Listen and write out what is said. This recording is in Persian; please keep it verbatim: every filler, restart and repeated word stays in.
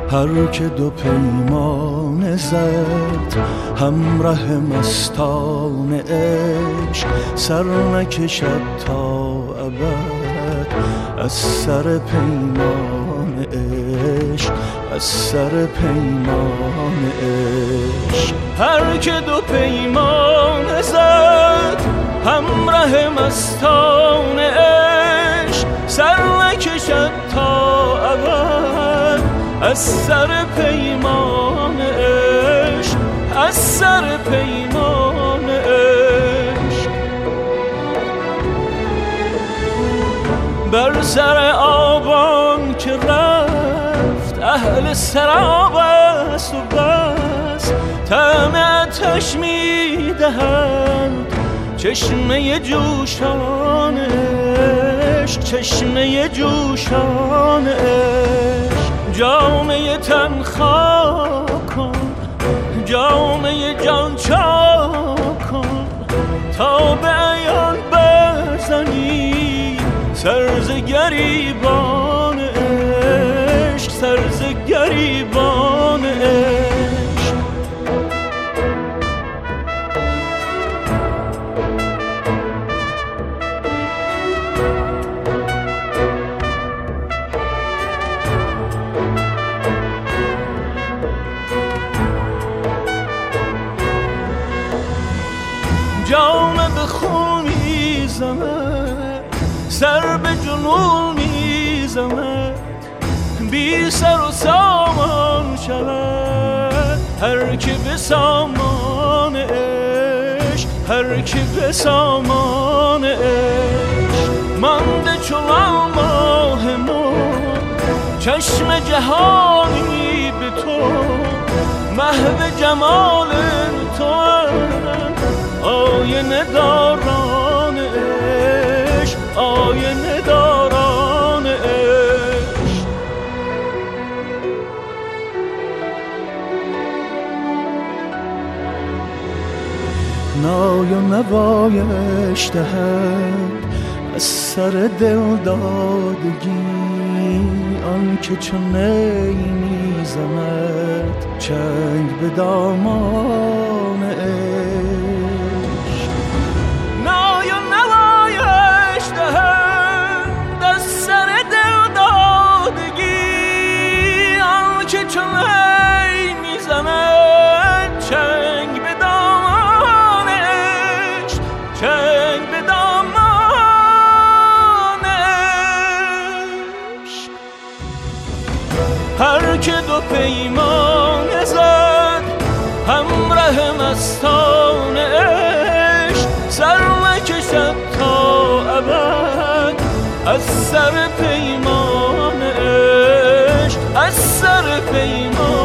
هر که دو پیمان زد همراه مستان عشق، سر نکشد تا ابد از سر پیمان عشق، از سر پیمان عشق. هر که دو پیمان زد همراه مستان عشق، سر نکشد تا ابد از سر پیمان عشق، از سر پیمان عشق. بر سر آبان که رفت اهل سراب است و بس، طعم آتش می‌دهند چشمه جوشان عشق، چشمه جوشان عشق. جامه تن خاک کن، جامه جان چاک کن، تا به عیان برزنی سر ز گریبان عشق، سر ز گریبان عشق. جامه به خون میزند، سر به جنون میزند، بی سر و سامان شود هر که به سامان عشق، هر که به سامان عشق. مانده چون ماه نو چشم جهانی به تو، محو جمال تو آینه داران عشق، آینه داران عشق. نای و نوایش دهد از سر دل دادگی، آن که چون نی میزند چنگ به دامان عشق. نای و نوایش دهد از سر دل دادگی، آن که چون نی میزند چنگ به دامان عشق، چنگ به دامان عشق. هر که دو پیمان زد همراه مستان عشق، سر نکشد تا ابد از سر پیمان عشق، از سر پیمان